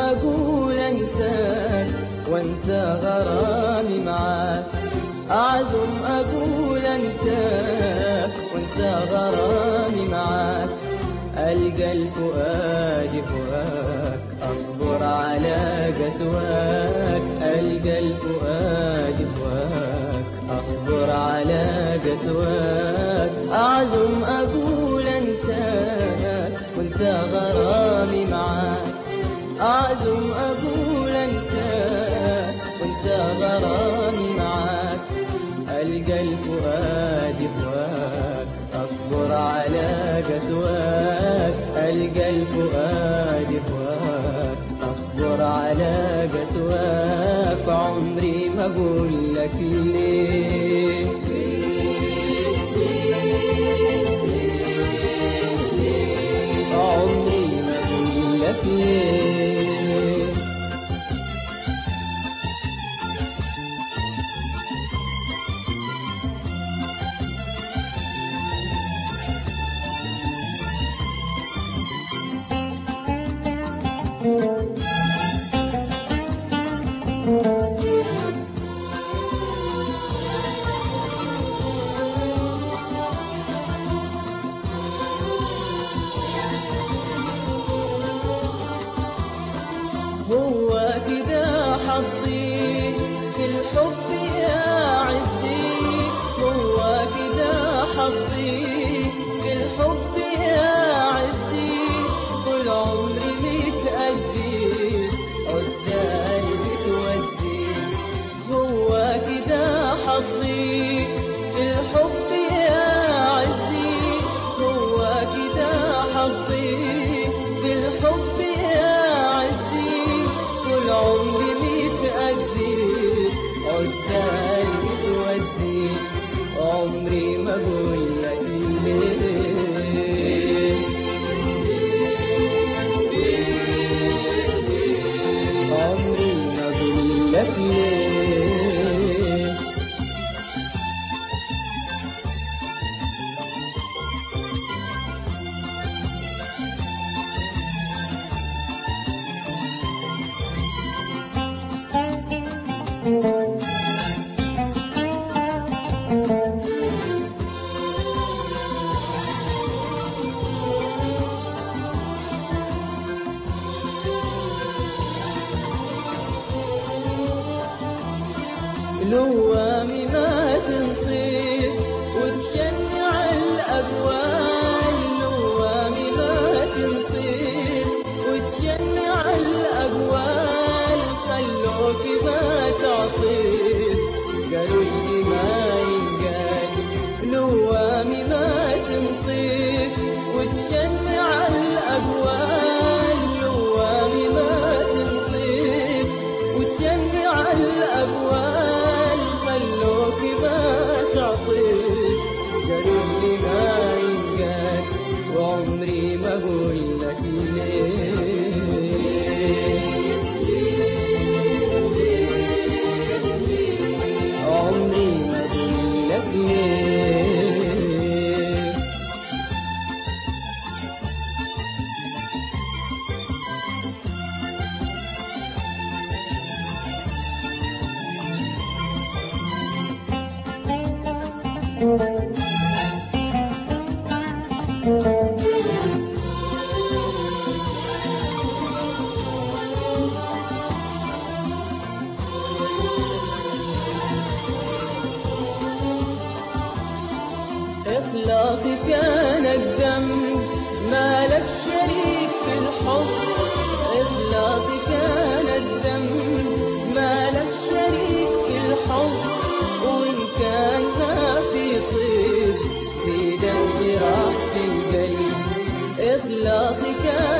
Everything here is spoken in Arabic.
أقول أنساك وأنسى غرامي معاك، أعزم أقول أنساك وأنسى غرامي معاك. ألقى الفؤاد هواك أصبر على قسواك، ألقى الفؤاد هواك أصبر على قسواك. أعزم أقول أنساك وأنسى غرامي معاك، أعزم أقول أنساك وأنسى غرامي معاك. ألقى الفؤاد هواك أصبر على قسواك، ألقى الفؤاد هواك أصبر على قسواك. عمري ما أقول لك ليه، عمري ما أقول لك ليه. هو كده حظي في الحب يا عزي، هو كده حظي في الحب يا عزي. طول عمري متأذي قدامي بتوزي، هو كده حظي في الحب يا عزي، هو كده حظي في الحب يا عزي. طول عمري متأذي قدامي بتوزي، عمري ما أقول لك ليه، عمري ما أقول لك ليه. لوامي ما تنصيف وتشنع الأقوال، لوامي ما تنصيف وتشنع الأقوال. خلوك ما تعطيف قالوا لي ما ينقال، لوامي ما تنصيف وتشنع الأقوال، لوامي ما تنصيف وتشنع الأقوال. خلوك ما تعطيش قالوا لي ما ينقال، وعمري ما أقول لك ليه، عمري ما أقول لك ليه. إخلاصي كان الدم ما لك شريك في الحب، إخلاصي كان الدم ما لك شريك في الحب. وإن كان ما في طيب زيد الجراح في القلب، إخلاصي كان